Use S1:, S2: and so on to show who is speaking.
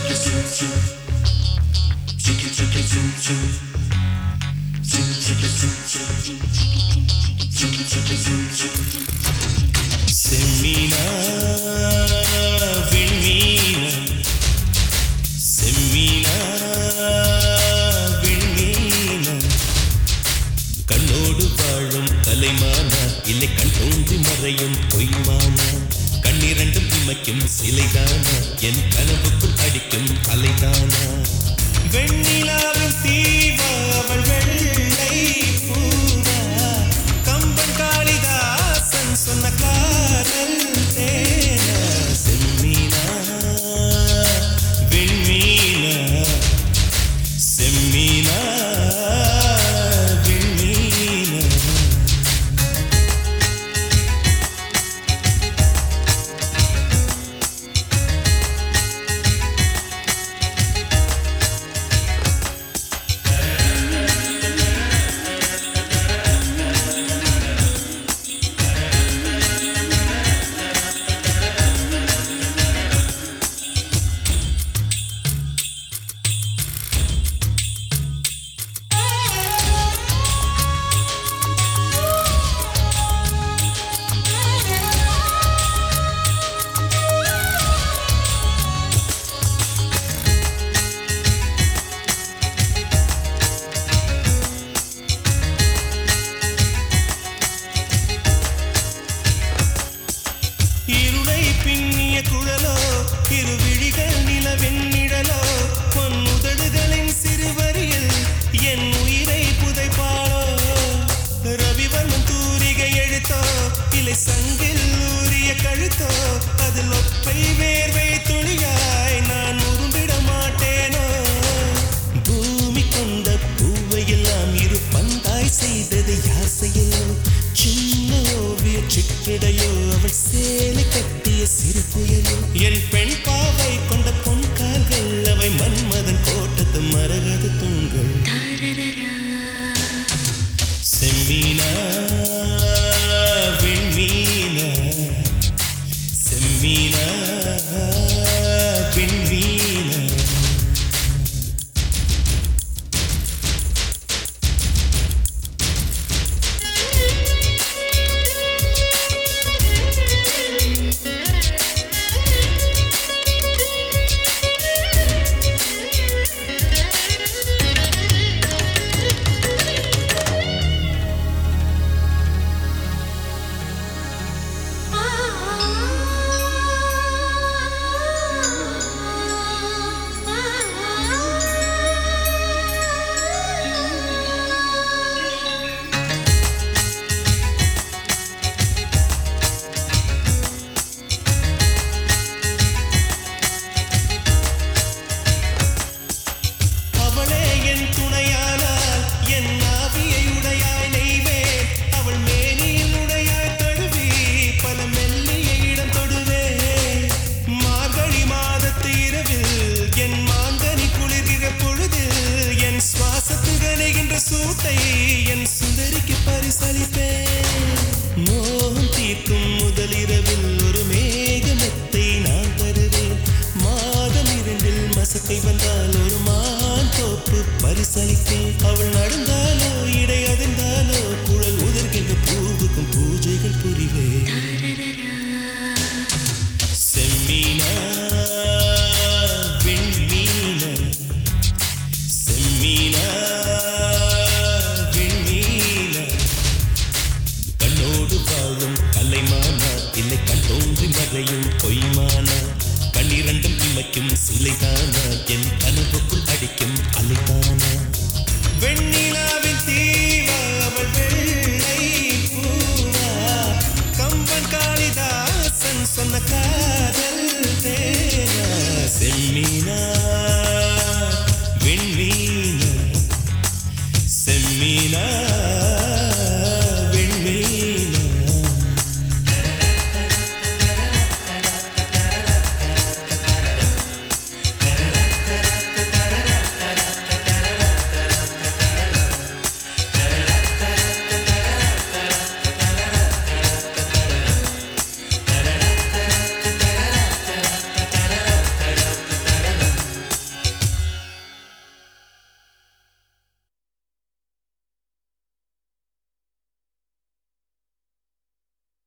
S1: செம்மீனா விண்மீனா செம்மீனா விண்மீனா கண்ணோடு வாழும் கலைமானா இல்லை கண் தோன்றி மறையும் பொய்மானா கண்ணிரண்டும் இமைக்கும் சிலைதானா என் கனவுக்குள் அடிக்கும் அலைதானா வெண்ணிலாவின் தீவா அவள் வெள்ளை பூவா கம்பன் காளிதாசன் சொன்ன காதல் தேனா செம்மீனா விண்மீனா செம்மீனா விண்மீனா பின்னிய குழலோ இருவிழிகள் நிலவின் நிழலோ பொன்னுதடுகளின் சிறுவரியில் என் உயிரை புதைப்பாளோ ரவிவர்மன் தூரிகை எழுத்தோ இலை சங்கில் ஊறிய கழுத்தோ அதில் ஒப்பை வேர்வை துளியாய் நான் உரும்பிட மாட்டேனோ பூமி கொண்ட பூவை எல்லாம் இரு பந்தாய் செய்தது யார் செய்யலோ சின்ன ஓவிய சிக்கிடையோ அவள் சேலை கட்டிய சிறு புயலோ என் பெண் பாவை கொண்ட பொன் கால்கள் அவை மன்மதன் கோட்டத்து மரகத தூண்கள் செம்மீனா விண்மீனா செம்மீனா விண்மீனா சூட்டை என் சுந்தரிக்கு பரிசளிப்பேன் மோகம் தீர்க்கும் முதலிரவில் ஒரு மேகமெத்தை நான் தருவேன் மாதம் இரண்டில் மசக்கை வந்தால் ஒரு மான் தோப்பு பரிசளிப்பேன் அவள் நடந்தாலோ இடை அதிர்ந்தாலோ குழல் உதர்கின்ற பூவுக்கும் பூஜைகள் புரிவேன் செம்மீனா விண்மீனா செம்மீனா இல்லை கண் தோன்றி மறையும் பொய்மானா கண்ணிரண்டும் இமைக்கும் சிலைதானா என் கனவுக்குள் அடிக்கும் அலைதானா வெண்ணிலாவின் தீவா அவள்